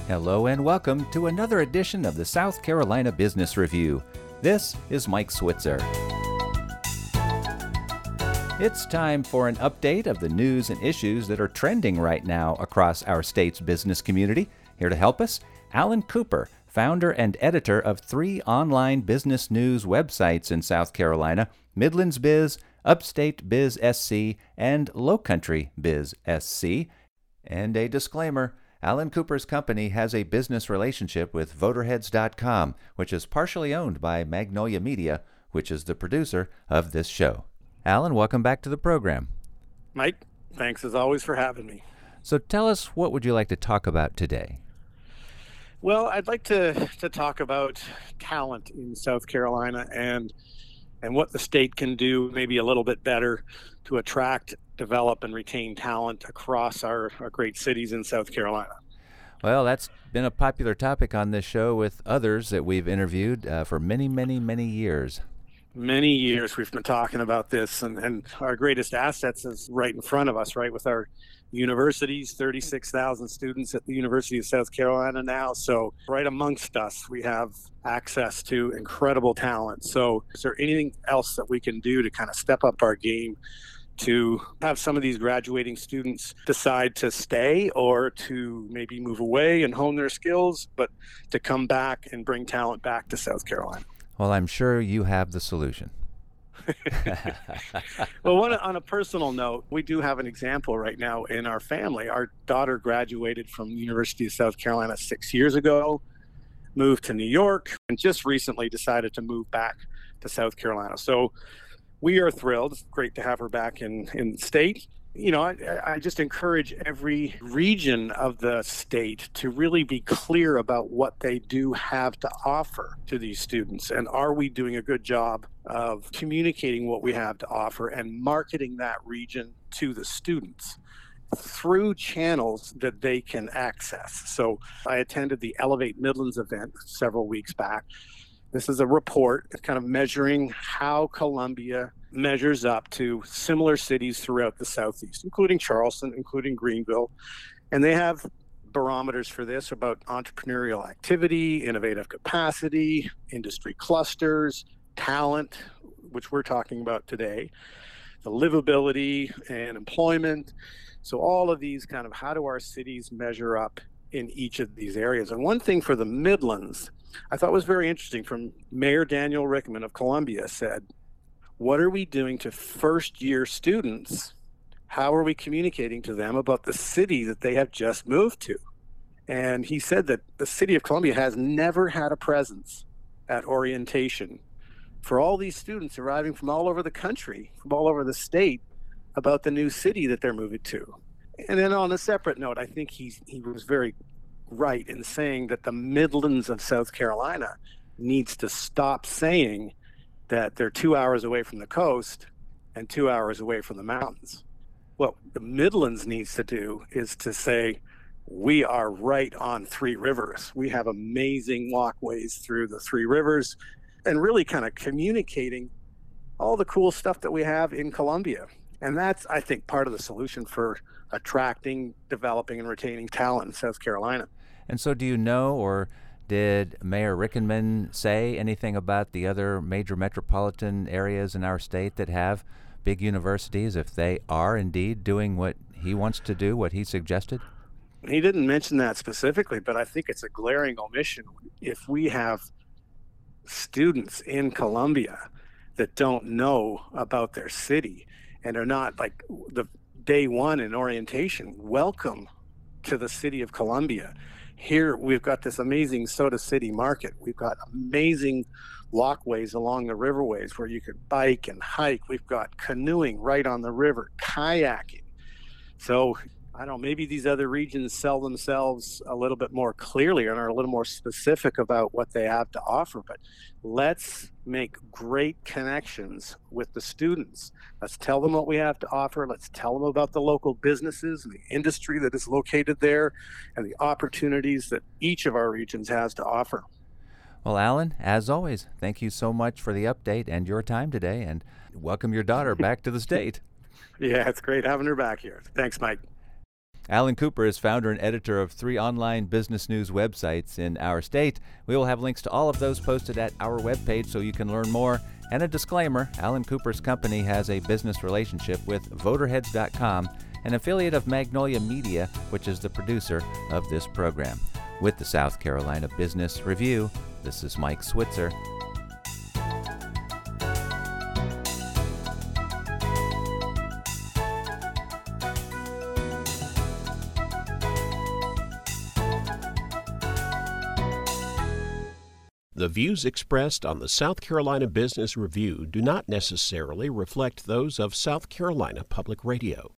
Hello and welcome to another edition of the South Carolina Business Review. This is Mike Switzer. It's time for an update of the news and issues that are trending right now across our state's business community. Here to help us, Alan Cooper, founder and editor of 3 online business news websites in South Carolina, Midlands Biz, Upstate Biz SC, and Lowcountry Biz SC. And a disclaimer, Alan Cooper's company has a business relationship with Voterheads.com, which is partially owned by Magnolia Media, which is the producer of this show. Alan, welcome back to the program. Mike, thanks as always for having me. So tell us, what would you like to talk about today? Well, I'd like to talk about talent in South Carolina and what the state can do maybe a little bit better to attract, develop, and retain talent across our great cities in South Carolina. Well, that's been a popular topic on this show with others that we've interviewed for many, many, many years. Many years we've been talking about this, and our greatest assets is right in front of us, right, with our universities, 36,000 students at the University of South Carolina now. So right amongst us, we have access to incredible talent. So is there anything else that we can do to kind of step up our game to have some of these graduating students decide to stay or to maybe move away and hone their skills, but to come back and bring talent back to South Carolina? Well, I'm sure you have the solution. Well, on a personal note, we do have an example right now in our family. Our daughter graduated from the University of South Carolina 6 years ago, moved to New York, and just recently decided to move back to South Carolina. So we are thrilled. It's great to have her back in the state. You know, I just encourage every region of the state to really be clear about what they do have to offer to these students. And are we doing a good job of communicating what we have to offer and marketing that region to the students through channels that they can access? So I attended the Elevate Midlands event several weeks back. This is a report kind of measuring how Columbia measures up to similar cities throughout the Southeast, including Charleston, including Greenville. And they have barometers for this about entrepreneurial activity, innovative capacity, industry clusters, talent, which we're talking about today, the livability and employment. So all of these kind of, how do our cities measure up in each of these areas? And one thing for the Midlands I thought was very interesting from Mayor Daniel Rickman of Columbia said, what are we doing to first-year students? How are we communicating to them about the city that they have just moved to? And he said that the city of Columbia has never had a presence at orientation for all these students arriving from all over the country, from all over the state, about the new city that they're moving to. And then on a separate note, I think he was very right in saying that the Midlands of South Carolina needs to stop saying that they're 2 hours away from the coast and 2 hours away from the mountains. What the Midlands needs to do is to say, we are right on 3 rivers. We have amazing walkways through the 3 rivers, and really kind of communicating all the cool stuff that we have in Columbia. And that's, I think, part of the solution for attracting, developing, and retaining talent in South Carolina. And so do you know, or did Mayor Rickman say anything about the other major metropolitan areas in our state that have big universities, if they are indeed doing what he wants to do, what he suggested? He didn't mention that specifically, but I think it's a glaring omission. If we have students in Columbia that don't know about their city and are not, like, the day one in orientation, welcome to the city of Columbia. Here we've got this amazing Soda City market. We've got amazing walkways along the riverways where you could bike and hike. We've got canoeing right on the river, kayaking. So I don't know, maybe these other regions sell themselves a little bit more clearly and are a little more specific about what they have to offer, but let's make great connections with the students. Let's tell them what we have to offer. Let's tell them about the local businesses and the industry that is located there and the opportunities that each of our regions has to offer. Well, Alan, as always, thank you so much for the update and your time today, and welcome your daughter back to the state. Yeah, it's great having her back here. Thanks, Mike. Alan Cooper is founder and editor of 3 online business news websites in our state. We will have links to all of those posted at our webpage so you can learn more. And a disclaimer, Alan Cooper's company has a business relationship with Voterheads.com, an affiliate of Magnolia Media, which is the producer of this program. With the South Carolina Business Review, this is Mike Switzer. The views expressed on the South Carolina Business Review do not necessarily reflect those of South Carolina Public Radio.